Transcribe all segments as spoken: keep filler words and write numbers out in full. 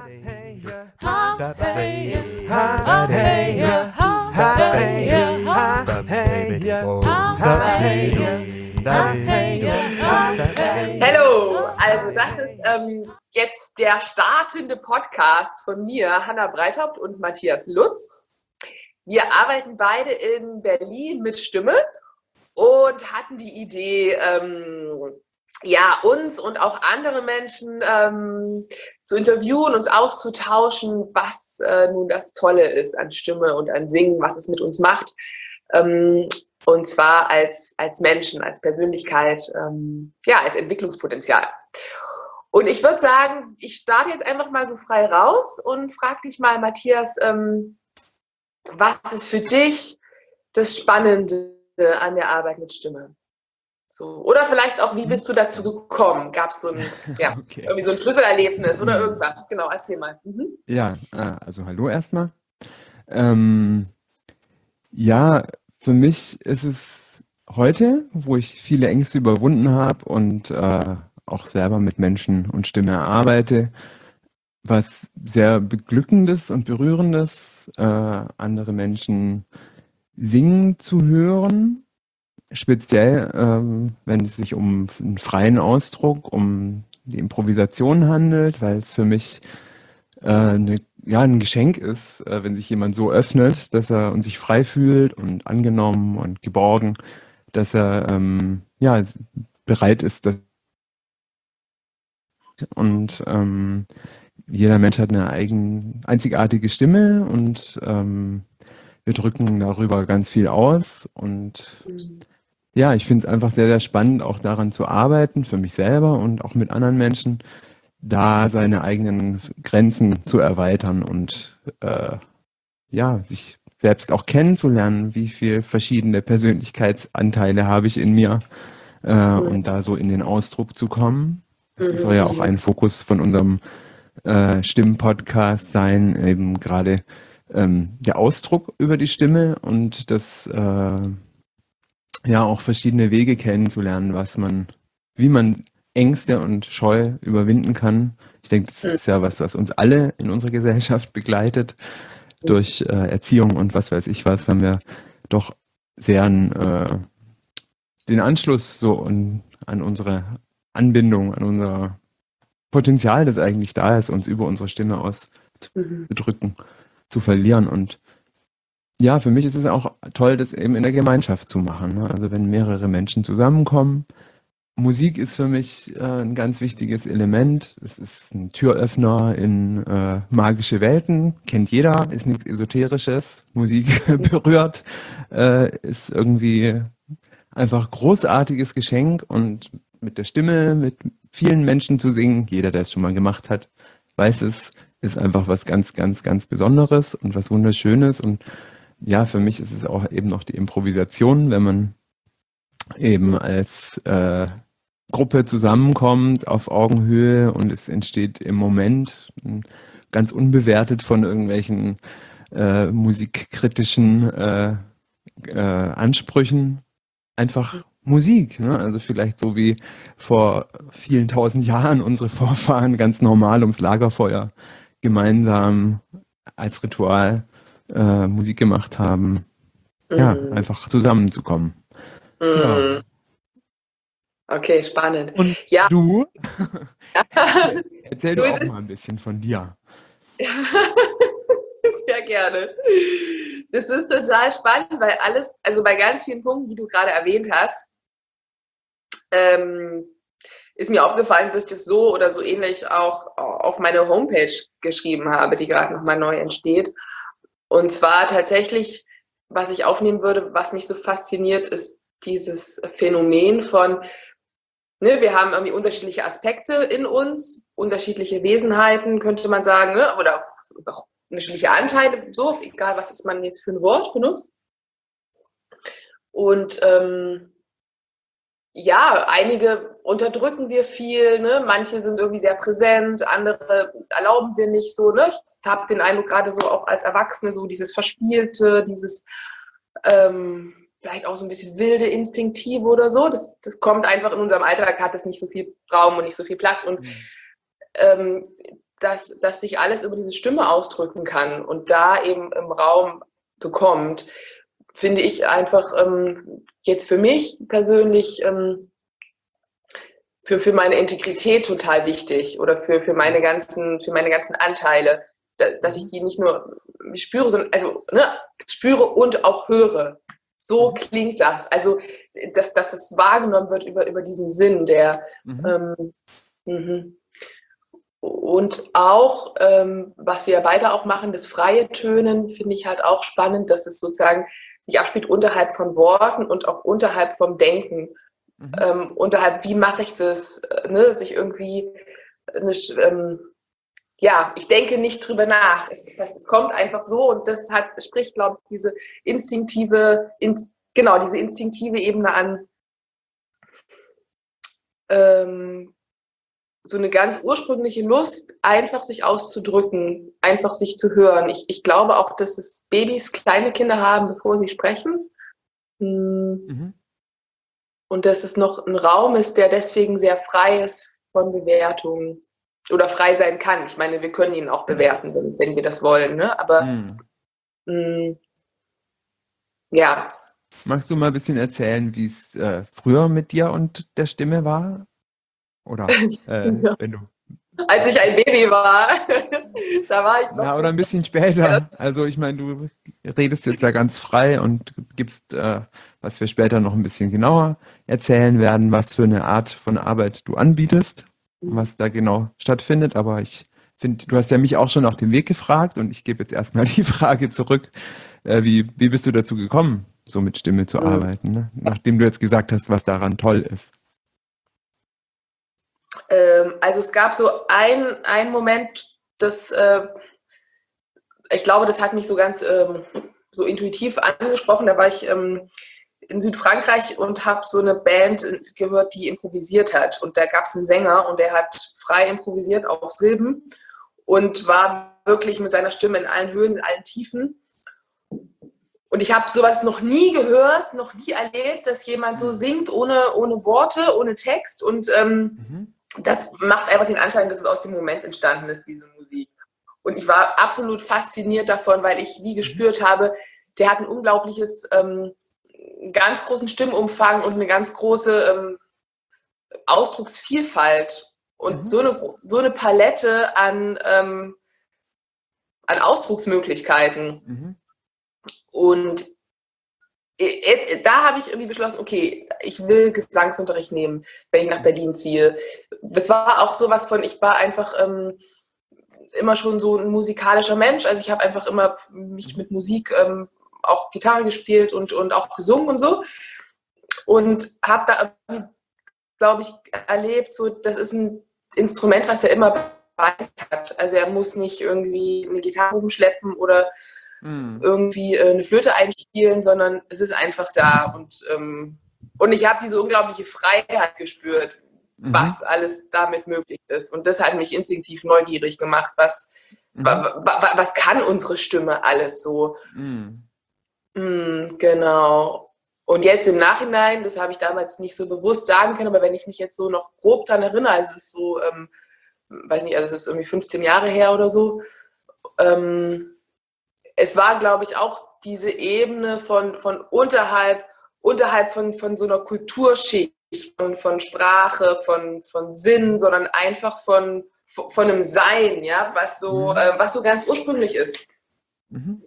Hallo, also das ist ähm, jetzt der startende Podcast von mir, Hanna Breithaupt und Matthias Lutz. Wir arbeiten beide in Berlin mit Stimme und hatten die Idee, ähm, ja, uns und auch andere Menschen ähm, zu interviewen, uns auszutauschen, was äh, nun das Tolle ist an Stimme und an Singen, was es mit uns macht. Ähm, und zwar als, als Menschen, als Persönlichkeit, ähm, ja, als Entwicklungspotenzial. Und ich würde sagen, ich starte jetzt einfach mal so frei raus und frage dich mal, Matthias, ähm, was ist für dich das Spannende an der Arbeit mit Stimme? So. Oder vielleicht auch, wie bist du dazu gekommen? Gab es so ein, ja, okay. irgendwie so ein Schlüsselerlebnis oder irgendwas? Genau, erzähl mal. Mhm. Ja, also hallo erstmal. Ähm, ja, für mich ist es heute, wo ich viele Ängste überwunden habe und äh, auch selber mit Menschen und Stimme arbeite, was sehr Beglückendes und Berührendes, äh, andere Menschen singen zu hören. Speziell, ähm, wenn es sich um einen freien Ausdruck, um die Improvisation handelt, weil es für mich äh, eine, ja, ein Geschenk ist, äh, wenn sich jemand so öffnet, dass er und sich frei fühlt und angenommen und geborgen, dass er ähm, ja, bereit ist. Dass und ähm, jeder Mensch hat eine eigen, einzigartige Stimme und ähm, wir drücken darüber ganz viel aus und Mhm. ja, ich finde es einfach sehr, sehr spannend, auch daran zu arbeiten, für mich selber und auch mit anderen Menschen, da seine eigenen Grenzen zu erweitern und äh, ja, sich selbst auch kennenzulernen, wie viele verschiedene Persönlichkeitsanteile habe ich in mir äh, Mhm. und da so in den Ausdruck zu kommen. Das Mhm. soll ja auch ein Fokus von unserem äh, Stimmenpodcast sein, eben gerade ähm, der Ausdruck über die Stimme und das äh, ja auch verschiedene Wege kennenzulernen, was man, wie man Ängste und Scheu überwinden kann. Ich denke, das ist ja was, was uns alle in unserer Gesellschaft begleitet. Durch äh, Erziehung und was weiß ich was, haben wir doch sehr äh, den Anschluss so an, an unsere Anbindung, an unser Potenzial, das eigentlich da ist, uns über unsere Stimme auszudrücken, zu verlieren. Und ja, für mich ist es auch toll, das eben in der Gemeinschaft zu machen. Ne? Also wenn mehrere Menschen zusammenkommen. Musik ist für mich äh, ein ganz wichtiges Element. Es ist ein Türöffner in äh, magische Welten. Kennt jeder, ist nichts Esoterisches. Musik berührt, äh, ist irgendwie einfach großartiges Geschenk und mit der Stimme, mit vielen Menschen zu singen, jeder, der es schon mal gemacht hat, weiß es, ist einfach was ganz, ganz, ganz Besonderes und was Wunderschönes. Und ja, für mich ist es auch eben noch die Improvisation, wenn man eben als äh, Gruppe zusammenkommt auf Augenhöhe und es entsteht im Moment ganz unbewertet von irgendwelchen äh, musikkritischen äh, äh, Ansprüchen einfach Musik, ne? Also vielleicht so wie vor vielen tausend Jahren unsere Vorfahren ganz normal ums Lagerfeuer gemeinsam als Ritual äh, Musik gemacht haben. Ja, Mhm. einfach zusammenzukommen. Mhm. Ja. Okay, spannend. Und ja. du? Ja. Erzähl, erzähl Du, du es auch ist- mal ein bisschen von dir. Ja, gerne. Das ist total spannend, weil alles, also bei ganz vielen Punkten, die du gerade erwähnt hast, ähm, ist mir aufgefallen, dass ich das so oder so ähnlich auch auf meine Homepage geschrieben habe, die gerade nochmal neu entsteht. Und zwar tatsächlich, was ich aufnehmen würde, was mich so fasziniert, ist dieses Phänomen von, ne, wir haben irgendwie unterschiedliche Aspekte in uns, unterschiedliche Wesenheiten, könnte man sagen, ne, oder auch unterschiedliche Anteile, so, egal was ist man jetzt für ein Wort benutzt. Und ähm, ja, einige unterdrücken wir viel, ne? Manche sind irgendwie sehr präsent, andere erlauben wir nicht so. Ne? Ich habe den Eindruck, gerade so auch als Erwachsene, so dieses Verspielte, dieses ähm, vielleicht auch so ein bisschen wilde, instinktive oder so. Das, das kommt einfach in unserem Alltag, hat das nicht so viel Raum und nicht so viel Platz. Und Mhm. ähm, dass, dass sich alles über diese Stimme ausdrücken kann und da eben im Raum bekommt, finde ich einfach ähm, jetzt für mich persönlich ähm, für, für meine Integrität total wichtig oder für, für, meine ganzen, für meine ganzen Anteile, da, dass ich die nicht nur spüre, sondern also ne, spüre und auch höre. So klingt das. Also, dass, dass es wahrgenommen wird über, über diesen Sinn, der Mhm. ähm, mhm. Und auch, ähm, was wir beide auch machen, das freie Tönen, finde ich halt auch spannend, dass es sozusagen sich abspielt unterhalb von Worten und auch unterhalb vom Denken. Mhm. Ähm, unterhalb, wie mache ich das, äh, ne, sich irgendwie, eine, ähm, ja, ich denke nicht drüber nach. Es, es, es kommt einfach so und das hat, spricht, glaube ich, diese instinktive, ins, genau, diese instinktive Ebene an, ähm, so eine ganz ursprüngliche Lust, einfach sich auszudrücken, einfach sich zu hören. Ich, ich glaube auch, dass es Babys kleine Kinder haben, bevor sie sprechen. Mhm. Und dass es noch ein Raum ist, der deswegen sehr frei ist von Bewertungen oder frei sein kann. Ich meine, wir können ihn auch bewerten, wenn, wenn wir das wollen, ne? Aber Mhm. mh, ja. Magst du mal ein bisschen erzählen, wie es äh, früher mit dir und der Stimme war? Oder äh, Ja. wenn du. Als ich ein Baby war, da war ich noch Na, oder so. ein bisschen später. Also ich meine, du redest jetzt ja ganz frei und gibst, äh, was wir später noch ein bisschen genauer erzählen werden, was für eine Art von Arbeit du anbietest, was da genau stattfindet. Aber ich finde, du hast ja mich auch schon nach dem Weg gefragt und ich gebe jetzt erstmal die Frage zurück, äh, wie, wie bist du dazu gekommen, so mit Stimme zu arbeiten, ne? Nachdem du jetzt gesagt hast, was daran toll ist. Ähm, also es gab so ein, ein Moment, das, äh, ich glaube, das hat mich so ganz ähm, so intuitiv angesprochen. Da war ich ähm, in Südfrankreich und habe so eine Band gehört, die improvisiert hat. Und da gab es einen Sänger und der hat frei improvisiert auf Silben und war wirklich mit seiner Stimme in allen Höhen, in allen Tiefen. Und ich habe sowas noch nie gehört, noch nie erlebt, dass jemand so singt ohne, ohne Worte, ohne Text. Und ähm, Mhm. das macht einfach den Anschein, dass es aus dem Moment entstanden ist, diese Musik. Und ich war absolut fasziniert davon, weil ich wie gespürt habe, der hat ein unglaubliches, ähm, ganz großen Stimmumfang und eine ganz große ähm, Ausdrucksvielfalt und Mhm. so eine, so eine Palette an, ähm, an Ausdrucksmöglichkeiten. Mhm. Und da habe ich irgendwie beschlossen, okay, ich will Gesangsunterricht nehmen, wenn ich nach Berlin ziehe. Das war auch sowas von, ich war einfach ähm, immer schon so ein musikalischer Mensch. Also ich habe einfach immer mich mit Musik ähm, auch Gitarre gespielt und, und auch gesungen und so. Und habe da, glaube ich, erlebt, so, das ist ein Instrument, was er immer bei sich hat. Also er muss nicht irgendwie eine Gitarre rumschleppen oder Mhm. irgendwie äh, eine Flöte einspielen, sondern es ist einfach da. Und, ähm, und ich habe diese unglaubliche Freiheit gespürt, Mhm. was alles damit möglich ist. Und das hat mich instinktiv neugierig gemacht. Was, Mhm. wa, wa, was kann unsere Stimme alles so? Mhm. Mm, genau. Und jetzt im Nachhinein, das habe ich damals nicht so bewusst sagen können, aber wenn ich mich jetzt so noch grob daran erinnere, also es ist so, ähm, weiß nicht, also es ist irgendwie fünfzehn Jahre her oder so, ähm, es war, glaube ich, auch diese Ebene von, von unterhalb, unterhalb von, von so einer Kulturschicht und von Sprache, von, von Sinn, sondern einfach von, von einem Sein, ja, was so, Mhm. äh, was so ganz ursprünglich ist. Mhm.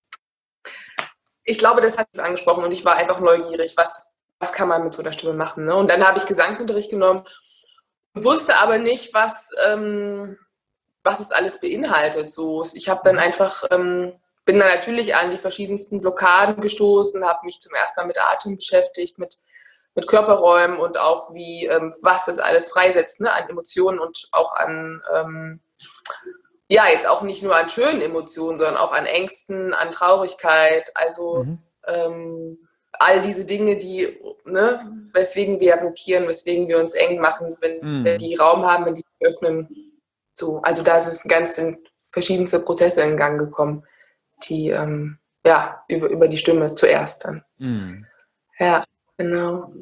Ich glaube, das hat mich angesprochen und ich war einfach neugierig, was, was kann man mit so einer Stimme machen. Ne? Und dann habe ich Gesangsunterricht genommen, wusste aber nicht, was, ähm, was es alles beinhaltet. So, ich habe dann einfach, ähm, bin dann natürlich an die verschiedensten Blockaden gestoßen, habe mich zum ersten Mal mit Atem beschäftigt, mit, mit Körperräumen und auch wie, ähm, was das alles freisetzt, ne? An Emotionen und auch an, ähm, ja, jetzt auch nicht nur an schönen Emotionen, sondern auch an Ängsten, an Traurigkeit, also Mhm. ähm, all diese Dinge, die, ne, weswegen wir blockieren, weswegen wir uns eng machen, wenn, wenn Mhm. die Raum haben, wenn die sich öffnen. So, also da ist es ganz in verschiedenste Prozesse in Gang gekommen, die ähm, ja über, über die Stimme zuerst dann. Mhm. Ja, genau.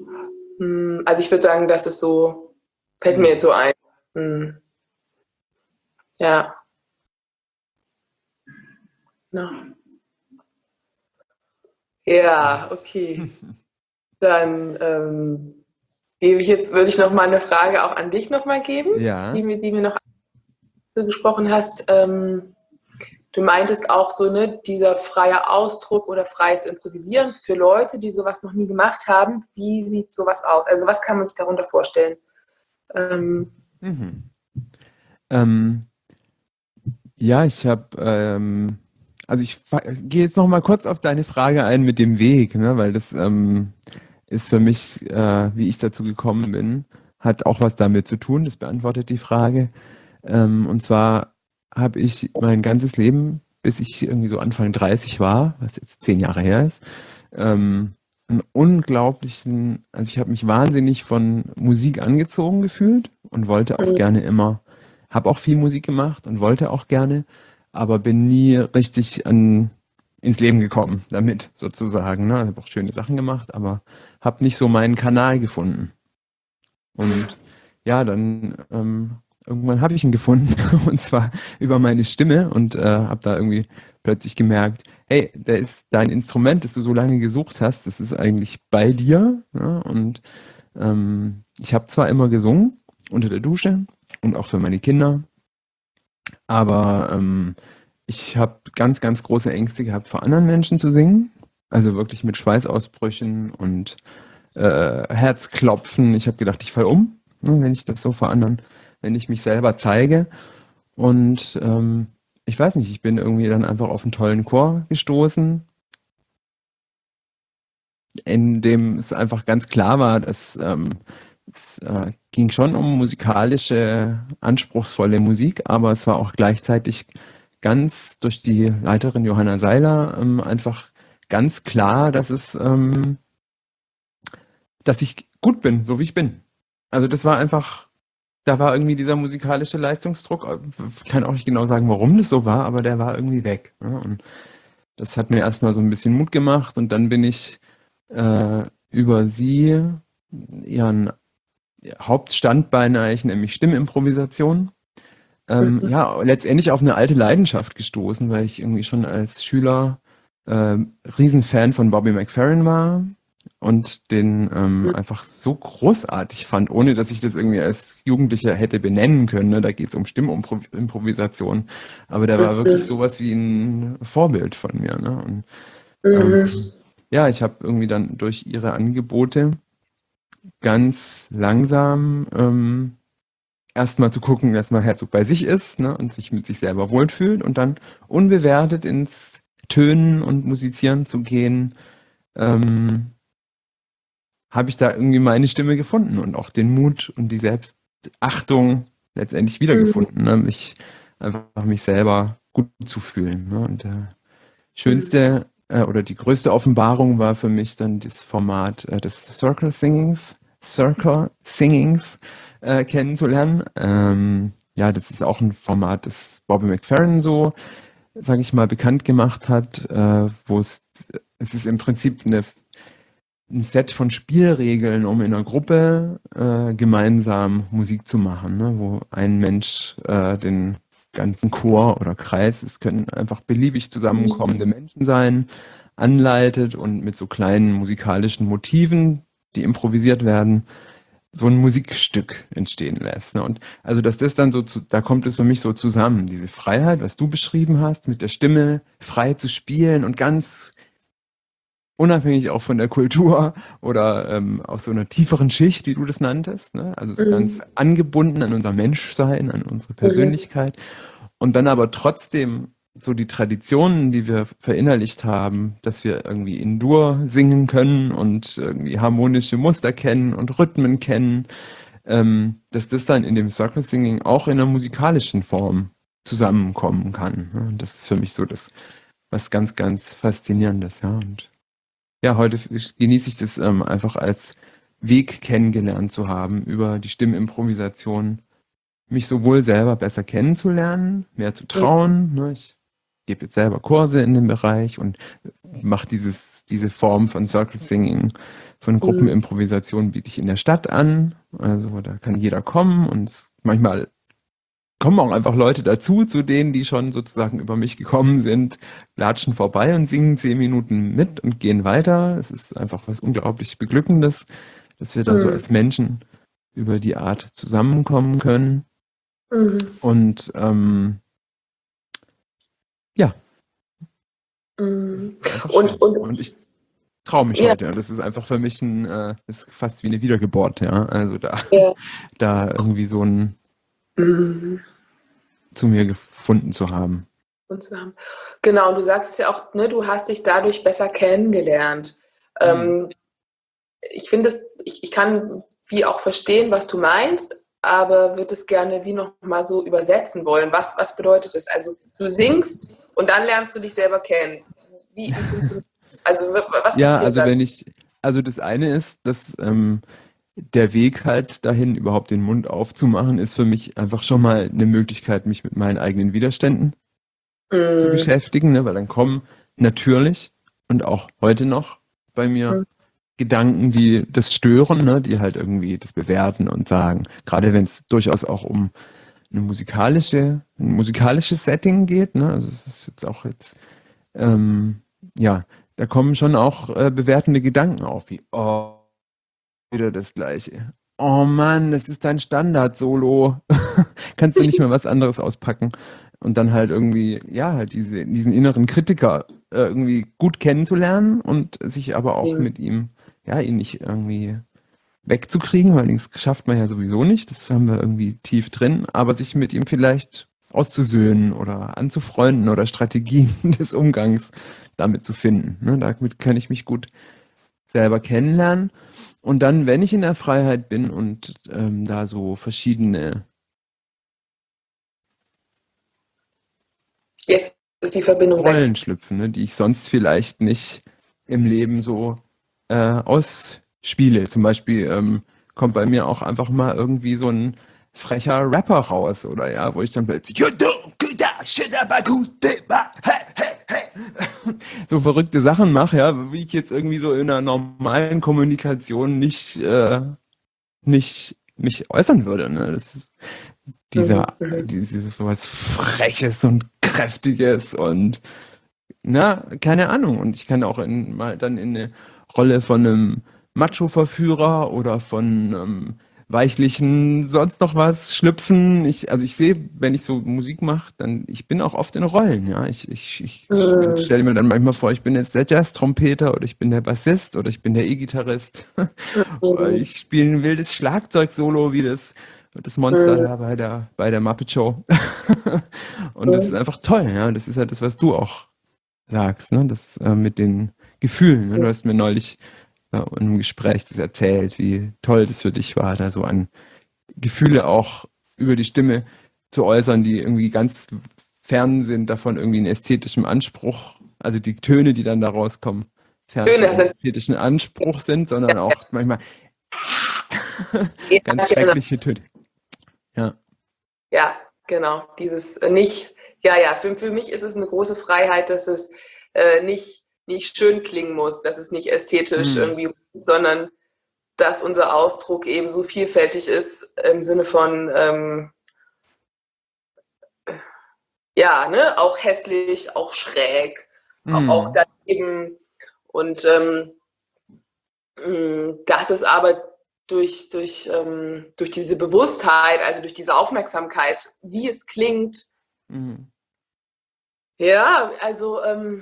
Also ich würde sagen, das ist so, fällt mir Mhm. jetzt so ein. Hm. Ja. No. Ja, okay. Dann ähm, gebe ich jetzt, würde ich noch mal eine Frage auch an dich noch mal geben, Ja. die mir, die mir noch gesprochen hast. Ähm, du meintest auch so, ne, dieser freie Ausdruck oder freies Improvisieren für Leute, die sowas noch nie gemacht haben. Wie sieht sowas aus? Also was kann man sich darunter vorstellen? Ähm, Mhm. Ähm, ja, ich habe, ähm, also ich fa- gehe jetzt noch mal kurz auf deine Frage ein mit dem Weg, ne, weil das ähm, ist für mich, äh, wie ich dazu gekommen bin, hat auch was damit zu tun. Das beantwortet die Frage. Ähm, und zwar habe ich mein ganzes Leben, bis ich irgendwie so Anfang dreißig war, was jetzt zehn Jahre her ist, ähm, einen unglaublichen, also ich habe mich wahnsinnig von Musik angezogen gefühlt und wollte auch gerne immer, habe auch viel Musik gemacht und wollte auch gerne, aber bin nie richtig an, ins Leben gekommen damit sozusagen. Ne? Ich habe auch schöne Sachen gemacht, aber habe nicht so meinen Kanal gefunden. Und ja, dann ähm, irgendwann habe ich ihn gefunden und zwar über meine Stimme und äh, habe da irgendwie plötzlich gemerkt, hey, der ist dein Instrument, das du so lange gesucht hast, das ist eigentlich bei dir. Ja? Und ähm, ich habe zwar immer gesungen unter der Dusche und auch für meine Kinder, aber ähm, ich habe ganz, ganz große Ängste gehabt, vor anderen Menschen zu singen. Also wirklich mit Schweißausbrüchen und äh, Herzklopfen. Ich habe gedacht, ich falle um, ne, wenn ich das so vor anderen, wenn ich mich selber zeige. Und ähm, ich weiß nicht, ich bin irgendwie dann einfach auf einen tollen Chor gestoßen, in dem es einfach ganz klar war, dass ähm, es äh, ging schon um musikalische, anspruchsvolle Musik, aber es war auch gleichzeitig ganz durch die Leiterin Johanna Seiler ähm, einfach ganz klar, dass es ähm, dass ich gut bin, so wie ich bin. Also das war einfach, da war irgendwie dieser musikalische Leistungsdruck. Ich kann auch nicht genau sagen, warum das so war, aber der war irgendwie weg. Ja, und das hat mir erstmal so ein bisschen Mut gemacht und dann bin ich äh, über sie, ihren Hauptstandbein eigentlich, nämlich Stimmimprovisation, ähm, ja, letztendlich auf eine alte Leidenschaft gestoßen, weil ich irgendwie schon als Schüler äh, Riesenfan von Bobby McFerrin war und den ähm, einfach so großartig fand, ohne dass ich das irgendwie als Jugendlicher hätte benennen können. Ne? Da geht es um Stimmimprovisation. Aber der war wirklich sowas wie ein Vorbild von mir. Ne? Und ähm, ja, ich habe irgendwie dann durch ihre Angebote ganz langsam ähm, erstmal zu gucken, dass man halt so bei sich ist, ne, und sich mit sich selber wohlfühlt und dann unbewertet ins Tönen und Musizieren zu gehen, ähm, habe ich da irgendwie meine Stimme gefunden und auch den Mut und die Selbstachtung letztendlich wiedergefunden, ne, mich einfach mich selber gut zu fühlen. Ne, und der schönste äh, oder die größte Offenbarung war für mich dann das Format äh, des Circle Singings, Circle Singings äh, kennenzulernen. Ähm, ja, das ist auch ein Format, das Bobby McFerrin so, sage ich mal, bekannt gemacht hat, äh, wo es, es ist im Prinzip eine, ein Set von Spielregeln, um in einer Gruppe äh, gemeinsam Musik zu machen, ne, wo ein Mensch äh, den ganzen Chor oder Kreis, es können einfach beliebig zusammenkommende Menschen sein, anleitet und mit so kleinen musikalischen Motiven, die improvisiert werden, so ein Musikstück entstehen lässt. Ne? Und also, dass das dann so, zu, da kommt es für mich so zusammen, diese Freiheit, was du beschrieben hast, mit der Stimme frei zu spielen und ganz unabhängig auch von der Kultur oder ähm, aus so einer tieferen Schicht, wie du das nanntest, ne? Also so ganz angebunden an unser Menschsein, an unsere Persönlichkeit und dann aber trotzdem so die Traditionen, die wir verinnerlicht haben, dass wir irgendwie in Dur singen können und irgendwie harmonische Muster kennen und Rhythmen kennen, ähm, dass das dann in dem Circle Singing auch in einer musikalischen Form zusammenkommen kann. Ne? Und das ist für mich so das was ganz, ganz Faszinierendes, ja. Und ja, heute genieße ich das ähm, einfach als Weg kennengelernt zu haben, über die Stimmimprovisation mich sowohl selber besser kennenzulernen, mehr zu trauen. Ne? Ich gebe jetzt selber Kurse in dem Bereich und mache dieses, diese Form von Circle Singing, von Gruppenimprovisation biete ich in der Stadt an. Also da kann jeder kommen und manchmal kommen auch einfach Leute dazu, zu denen, die schon sozusagen über mich gekommen sind, latschen vorbei und singen zehn Minuten mit und gehen weiter. Es ist einfach was unglaublich Beglückendes, dass wir da so Mhm. als Menschen über die Art zusammenkommen können. Mhm. Und ähm, ja, Mhm. das ist einfach schön. Und, und Und ich traue mich ja, heute. Ja. Das ist einfach für mich ein, äh, ist fast wie eine Wiedergeburt, ja. Also da, ja. da irgendwie so ein Mhm. zu mir gefunden zu haben. Und zu haben. Genau, und du sagst es ja auch, ne, du hast dich dadurch besser kennengelernt. Mhm. Ähm, ich finde es, ich, ich kann wie auch verstehen, was du meinst, aber würde es gerne wie noch mal so übersetzen wollen. Was, was bedeutet das? Also du singst und dann lernst du dich selber kennen. Wie, wie funktioniert das? Also was Ja, passiert also dann? wenn ich, also das eine ist, dass ähm, der Weg halt dahin, überhaupt den Mund aufzumachen, ist für mich einfach schon mal eine Möglichkeit, mich mit meinen eigenen Widerständen zu Mm, beschäftigen, ne? Weil dann kommen natürlich und auch heute noch bei mir mm, Gedanken, die das stören, ne? Die halt irgendwie das bewerten und sagen, gerade wenn es durchaus auch um eine musikalische, ein musikalisches Setting geht, ne? Also es ist jetzt auch jetzt, ähm, ja, da kommen schon auch äh, bewertende Gedanken auf, wie, oh, wieder das Gleiche. Oh Mann, das ist dein Standard-Solo. Kannst du nicht mal was anderes auspacken? Und dann halt irgendwie, ja, halt diese, diesen inneren Kritiker äh, irgendwie gut kennenzulernen und sich aber auch mm, mit ihm, ja, ihn nicht irgendwie wegzukriegen, weil das schafft man ja sowieso nicht. Das haben wir irgendwie tief drin, aber sich mit ihm vielleicht auszusöhnen oder anzufreunden oder Strategien des Umgangs damit zu finden. Ne? Damit kann ich mich gut selber kennenlernen. Und dann, wenn ich in der Freiheit bin und ähm, da so verschiedene Jetzt ist die Verbindung weg. Rollen schlüpfen, ne, die ich sonst vielleicht nicht im Leben so äh, ausspiele. Zum Beispiel ähm, kommt bei mir auch einfach mal irgendwie so ein frecher Rapper raus, oder ja, wo ich dann plötzlich so verrückte Sachen mache, ja, wie ich jetzt irgendwie so in einer normalen Kommunikation nicht, äh, nicht mich äußern würde. Ne? Das ist Mhm, dieser, mhm, dieses sowas Freches und Kräftiges und na, keine Ahnung. Und ich kann auch in, mal dann in eine Rolle von einem Macho-Verführer oder von einem weichlichen sonst noch was schlüpfen. Ich, also ich sehe, wenn ich so Musik mache, dann, ich bin auch oft in Rollen, ja. Ich, ich, ich mhm, stelle mir dann manchmal vor, ich bin jetzt der Jazz-Trompeter oder ich bin der Bassist oder ich bin der E-Gitarrist. Oder mhm, ich spiele ein wildes Schlagzeug-Solo wie das, das Monster mhm, da bei der, bei der Muppet Show. Und das ist mhm, einfach toll, ja. Das ist ja das, was du auch sagst, ne? Das äh, mit den Gefühlen. Ne? Du hast mir neulich äh, in einem Gespräch das erzählt, wie toll das für dich war, da so an Gefühle auch über die Stimme zu äußern, die irgendwie ganz fern sind davon irgendwie einen ästhetischen Anspruch, also die Töne, die dann da rauskommen, fern von Töne einem sind, ästhetischen Anspruch sind, sondern auch manchmal ja, ganz genau. schreckliche Töne. Ja. Ja, genau. Dieses äh, nicht, ja, ja, für, für mich ist es eine große Freiheit, dass es äh, nicht, nicht schön klingen muss, dass es nicht ästhetisch Mm, irgendwie, sondern dass unser Ausdruck eben so vielfältig ist im Sinne von, ähm, ja, ne, auch hässlich, auch schräg, auch mm, daneben. Und ähm, das ist aber durch, durch, ähm, durch diese Bewusstheit, also durch diese Aufmerksamkeit, wie es klingt, mm, ja, also ähm,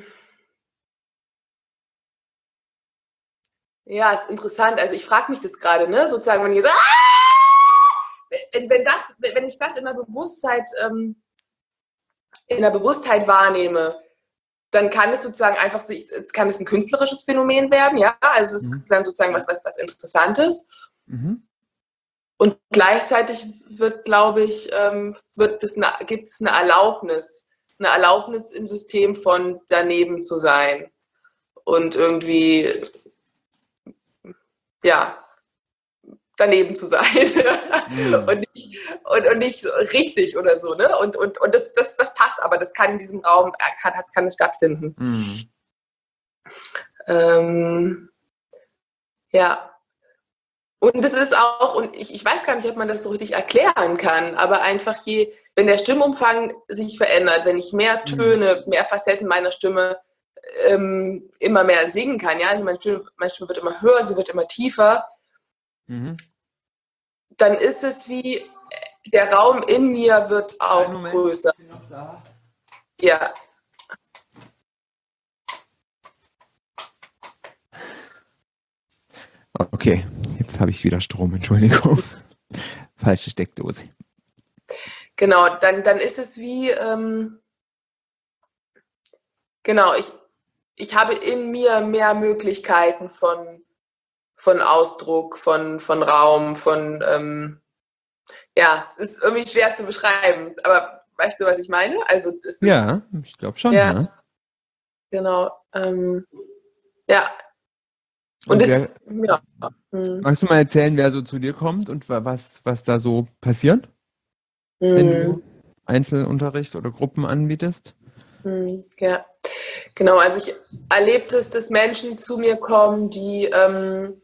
ja, ist interessant. Also ich frage mich das gerade, ne? Sozusagen, wenn ich sage, ah! wenn, wenn, das, wenn ich das in der Bewusstheit, ähm, in der Bewusstheit wahrnehme, dann kann es sozusagen einfach, es kann es ein künstlerisches Phänomen werden, ja. Also es mm, ist dann sozusagen was, was, was Interessantes. mhm, Und gleichzeitig wird, glaube ich, ähm, wird es eine, gibt es eine Erlaubnis, eine Erlaubnis im System von daneben zu sein und irgendwie, ja, daneben zu sein mm, und, nicht, und, und nicht so richtig oder so. Ne? Und, und, und das, das, das passt, aber das kann in diesem Raum, kann, kann es stattfinden. mm. Ähm, ja. Und es ist auch, und ich, ich weiß gar nicht, ob man das so richtig erklären kann, aber einfach je, wenn der Stimmumfang sich verändert, wenn ich mehr Töne, mehr Facetten meiner Stimme ähm, immer mehr singen kann, ja, also meine Stimme, meine Stimme wird immer höher, sie wird immer tiefer, mhm. dann ist es wie, der Raum in mir wird auch Moment, größer. Ich bin noch da. Ja. Okay, jetzt habe ich wieder Strom, Entschuldigung. Falsche Steckdose. Genau, dann, dann ist es wie, ähm, genau, ich, ich habe in mir mehr Möglichkeiten von, von Ausdruck, von, von Raum, von, ähm, ja, es ist irgendwie schwer zu beschreiben, aber weißt du, was ich meine? Also, das ist, ja, ich glaube schon, ja. ja. Genau, ähm, ja. Und, und das, wer, ja. Hm. Magst du mal erzählen, wer so zu dir kommt und was, was da so passiert, hm. wenn du Einzelunterricht oder Gruppen anbietest? Hm, ja, genau. Also ich erlebe es, dass Menschen zu mir kommen, die ähm,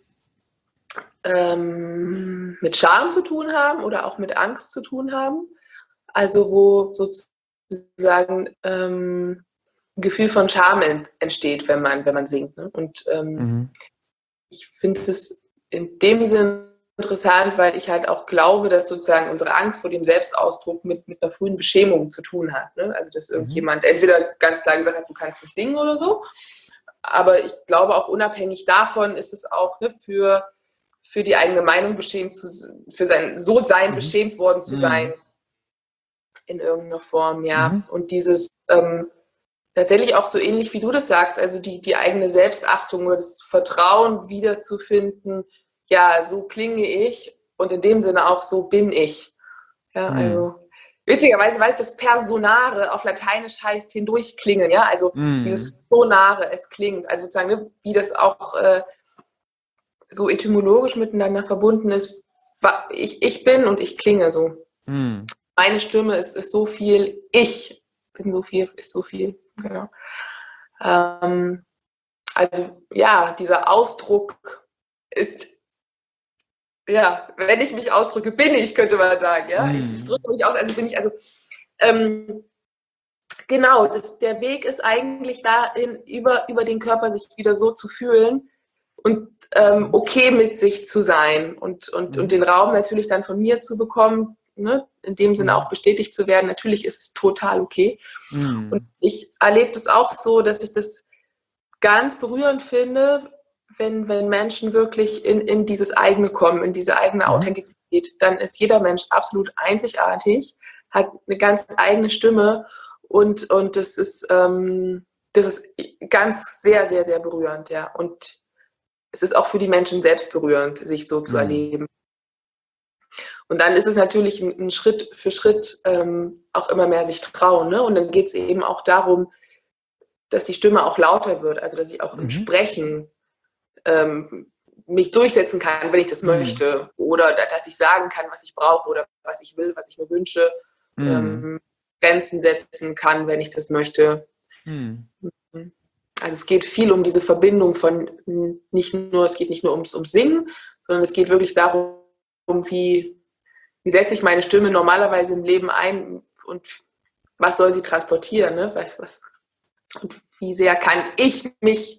ähm, mit Scham zu tun haben oder auch mit Angst zu tun haben. Also wo sozusagen ähm, ein Gefühl von Scham entsteht, wenn man, wenn man singt. Ne? Und ähm, mhm. ich finde es in dem Sinne interessant, weil ich halt auch glaube, dass sozusagen unsere Angst vor dem Selbstausdruck mit, mit einer frühen Beschämung zu tun hat. Ne? Also dass irgendjemand mhm. entweder ganz klar gesagt hat, du kannst nicht singen oder so, aber ich glaube auch unabhängig davon ist es auch ne, für, für die eigene Meinung beschämt zu, für sein so sein mhm. beschämt worden zu mhm. sein in irgendeiner Form, ja. Mhm. Und dieses ähm, tatsächlich auch so ähnlich wie du das sagst, also die, die eigene Selbstachtung oder das Vertrauen wiederzufinden, ja, so klinge ich und in dem Sinne auch so bin ich. Ja, mhm. also witzigerweise weiß ich, dass Personare auf Lateinisch heißt hindurchklingen, ja, also mhm. dieses Sonare, es klingt, also sozusagen, ne, wie das auch äh, so etymologisch miteinander verbunden ist, ich, ich bin und ich klinge so. Mhm. Meine Stimme ist, ist so viel, ich bin so viel, ist so viel, genau. Ähm, also ja, dieser Ausdruck ist, ja, wenn ich mich ausdrücke, bin ich, könnte man sagen, ja. Mm. Ich, ich drücke mich aus, also bin ich, also ähm, genau, das, der Weg ist eigentlich dahin, über, über den Körper sich wieder so zu fühlen und ähm, okay mit sich zu sein und, und, mm. und den Raum natürlich dann von mir zu bekommen, ne, in dem Sinne auch bestätigt zu werden, natürlich ist es total okay. Mm. Und ich erlebe das auch so, dass ich das ganz berührend finde, wenn, wenn Menschen wirklich in, in dieses eigene kommen, in diese eigene Authentizität, dann ist jeder Mensch absolut einzigartig, hat eine ganz eigene Stimme und, und das ist, ähm, das ist ganz sehr, sehr, sehr berührend, ja. Und es ist auch für die Menschen selbst berührend, sich so zu mm. erleben. Und dann ist es natürlich ein, ein Schritt für Schritt ähm, auch immer mehr sich trauen. Ne? Und dann geht es eben auch darum, dass die Stimme auch lauter wird, also dass ich auch mhm. im Sprechen ähm, mich durchsetzen kann, wenn ich das mhm. möchte. Oder dass ich sagen kann, was ich brauche oder was ich will, was ich mir wünsche. Mhm. Ähm, Grenzen setzen kann, wenn ich das möchte. Mhm. Also es geht viel um diese Verbindung von nicht nur, es geht nicht nur ums, ums Singen, sondern es geht wirklich darum, wie Wie setze ich meine Stimme normalerweise im Leben ein und was soll sie transportieren? Ne? Was, was, und wie sehr kann ich mich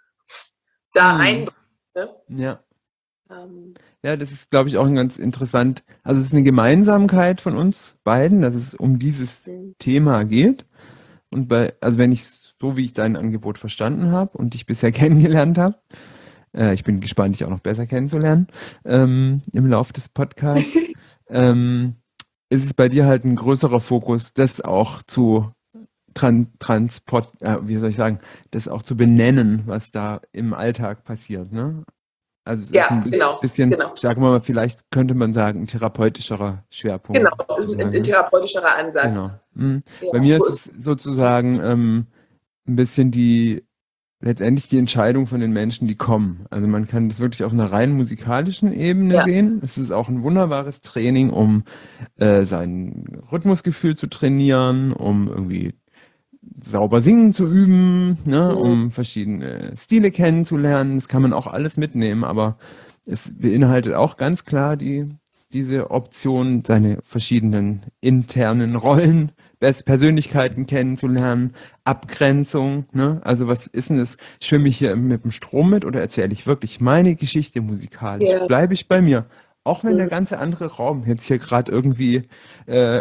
da hm. einbringen? Ne? Ja. Ähm. Ja, das ist, glaube ich, auch ein ganz interessant. Also es ist eine Gemeinsamkeit von uns beiden, dass es um dieses mhm. Thema geht. Und bei, also wenn ich so wie ich dein Angebot verstanden habe und dich bisher kennengelernt habe, äh, ich bin gespannt, dich auch noch besser kennenzulernen ähm, im Laufe des Podcasts. Ähm, ist es bei dir halt ein größerer Fokus, das auch zu tran transport, äh, wie soll ich sagen, das auch zu benennen, was da im Alltag passiert, ne? Also es ja, ist ein bisschen, genau, bisschen genau. sagen wir mal, vielleicht könnte man sagen, ein therapeutischerer Schwerpunkt. Genau, es ist ein, ein therapeutischer Ansatz. Genau. Mhm. Ja. Bei mir ist es sozusagen ähm, ein bisschen die letztendlich die Entscheidung von den Menschen, die kommen. Also man kann das wirklich auf einer rein musikalischen Ebene ja. sehen. Es ist auch ein wunderbares Training, um äh, sein Rhythmusgefühl zu trainieren, um irgendwie sauber singen zu üben, ne, mhm. um verschiedene Stile kennenzulernen. Das kann man auch alles mitnehmen, aber es beinhaltet auch ganz klar die diese Option, seine verschiedenen internen Rollen, Persönlichkeiten kennenzulernen, Abgrenzung, ne? Also was ist denn das? Schwimme ich hier mit dem Strom mit oder erzähle ich wirklich meine Geschichte musikalisch? Ja. Bleibe ich bei mir? Auch wenn der Mhm. ganze andere Raum jetzt hier gerade irgendwie, äh,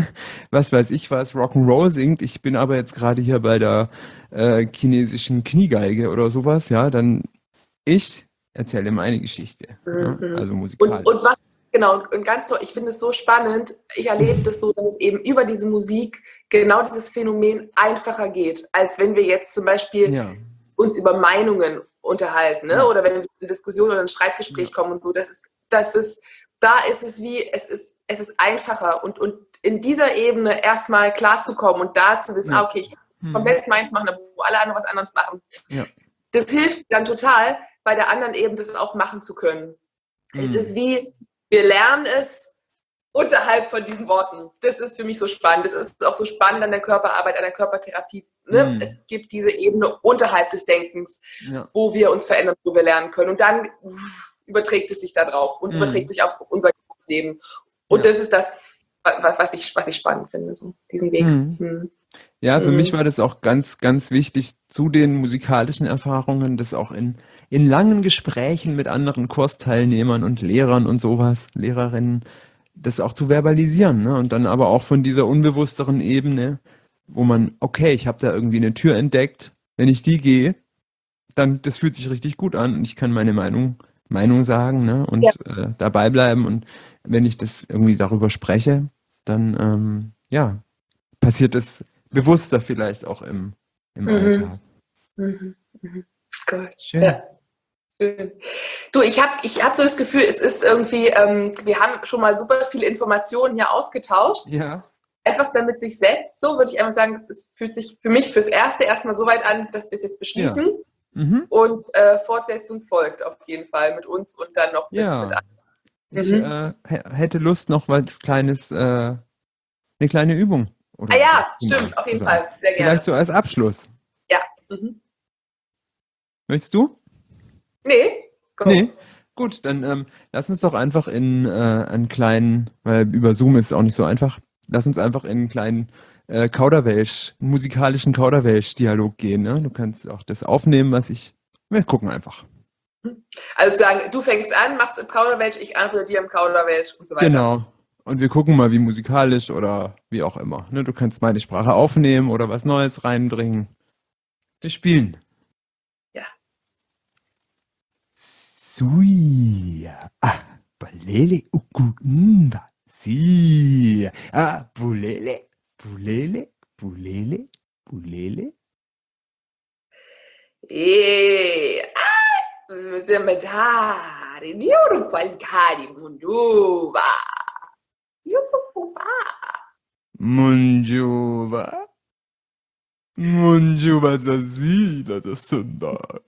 was weiß ich was, Rock'n'Roll singt, ich bin aber jetzt gerade hier bei der äh, chinesischen Kniegeige oder sowas, ja, dann ich erzähle meine Geschichte, ja? Mhm. Also Und, musikalisch. und was, genau, und ganz toll, ich finde es so spannend, ich erlebe das so, dass es eben über diese Musik genau dieses Phänomen einfacher geht, als wenn wir jetzt zum Beispiel Ja, uns über Meinungen unterhalten, ne? ja, Oder wenn wir in eine Diskussion oder ein Streitgespräch ja, kommen und so, das ist, das ist, da ist es wie, es ist, es ist einfacher und, und in dieser Ebene erstmal klarzukommen und da zu wissen, ah, ja, okay, ich kann hm, komplett meins machen, wo alle anderen was anderes machen. ja, Das hilft dann total, bei der anderen eben das auch machen zu können. Es ist hm, wie, wir lernen es unterhalb von diesen Worten. Das ist für mich so spannend. Das ist auch so spannend an der Körperarbeit, an der Körpertherapie. Ne? hm, Es gibt diese Ebene unterhalb des Denkens, ja, wo wir uns verändern, wo wir lernen können. Und dann uff, überträgt es sich da drauf und hm, überträgt sich auch auf unser Leben. Und ja, das ist das, wa- was ich, was ich spannend finde, so diesen Weg. hm. Hm. Ja, für mich Hm. war das auch ganz, ganz wichtig, zu den musikalischen Erfahrungen, das auch in, in langen Gesprächen mit anderen Kursteilnehmern und Lehrern und sowas, Lehrerinnen, das auch zu verbalisieren, ne? Und dann aber auch von dieser unbewussteren Ebene, wo man, okay, ich habe da irgendwie eine Tür entdeckt, wenn ich die gehe, dann, das fühlt sich richtig gut an und ich kann meine Meinung, Meinung sagen, ne? Ja. Und äh, dabei bleiben. Und wenn ich das irgendwie darüber spreche, dann, ähm, ja, passiert es bewusster vielleicht auch im, im Mhm. Alltag. Mhm. Mhm. Gut. Schön. Ja. Schön. Du, ich habe ich hab so das Gefühl, es ist irgendwie, ähm, wir haben schon mal super viele Informationen hier ausgetauscht. Ja. Einfach damit sich setzt, so würde ich einfach sagen, es ist, fühlt sich für mich fürs Erste erstmal so weit an, dass wir es jetzt beschließen. Ja. Mhm. Und äh, Fortsetzung folgt auf jeden Fall mit uns und dann noch mit, Ja. mit anderen. Ich Mhm. äh, h- hätte Lust, noch was kleines, äh, eine kleine Übung oder Ah ja, so zu machen. stimmt, auf jeden Also, Fall. Sehr gerne. vielleicht so als Abschluss. Ja. Mhm. Möchtest du? Nee, go. Nee. Gut, dann ähm, lass uns doch einfach in äh, einen kleinen, weil über Zoom ist es auch nicht so einfach, lass uns einfach in einen kleinen äh, Kauderwelsch, einen musikalischen Kauderwelsch-Dialog gehen. Ne? Du kannst auch das aufnehmen, was ich. Wir gucken einfach. Also sagen, du fängst an, machst im Kauderwelsch, ich antworte dir im Kauderwelsch und so weiter. Genau. Und wir gucken mal, wie musikalisch oder wie auch immer. Ne? Du kannst meine Sprache aufnehmen oder was Neues reinbringen. Wir spielen. Ja. Sui. Ah, balele uku nda. Si. Ah, bulele. Bulele. Bulele. Bulele. E ah, metari, nioro falcari munduva. Munjuba. Munjuba zazila da sunda.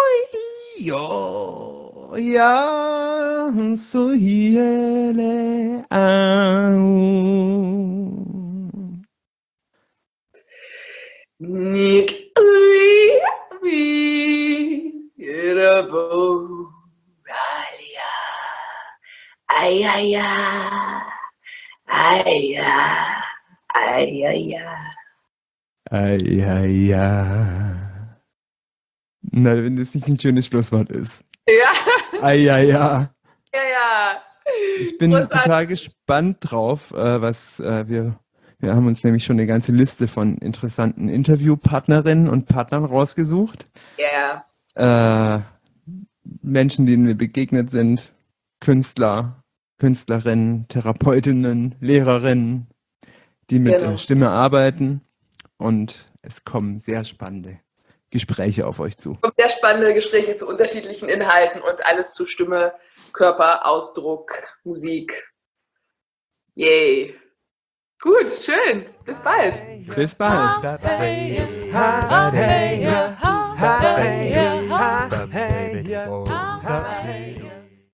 Yo. Ya. Sohiele. Au. Nick ui mi beautiful Ralia. Ay ay ay ay ay ay. Ai, ai, ai. Na, wenn das nicht ein schönes Schlusswort ist. Ja, Ai, ai, ai. ja, ja. Ich bin Großartig. total gespannt drauf, äh, was äh, wir, wir haben uns nämlich schon eine ganze Liste von interessanten Interviewpartnerinnen und Partnern rausgesucht. Ja. Äh, Menschen, denen wir begegnet sind, Künstler, Künstlerinnen, Therapeutinnen, Lehrerinnen, die mit Genau. äh, Stimme arbeiten. Und es kommen sehr spannende Gespräche auf euch zu. Sehr spannende Gespräche zu unterschiedlichen Inhalten und alles zu Stimme, Körper, Ausdruck, Musik. Yay. Gut, schön. Bis bald. Bis bald. Hey, ha, hey, ha, hey, ha, hey, ha, hey, ha, hey,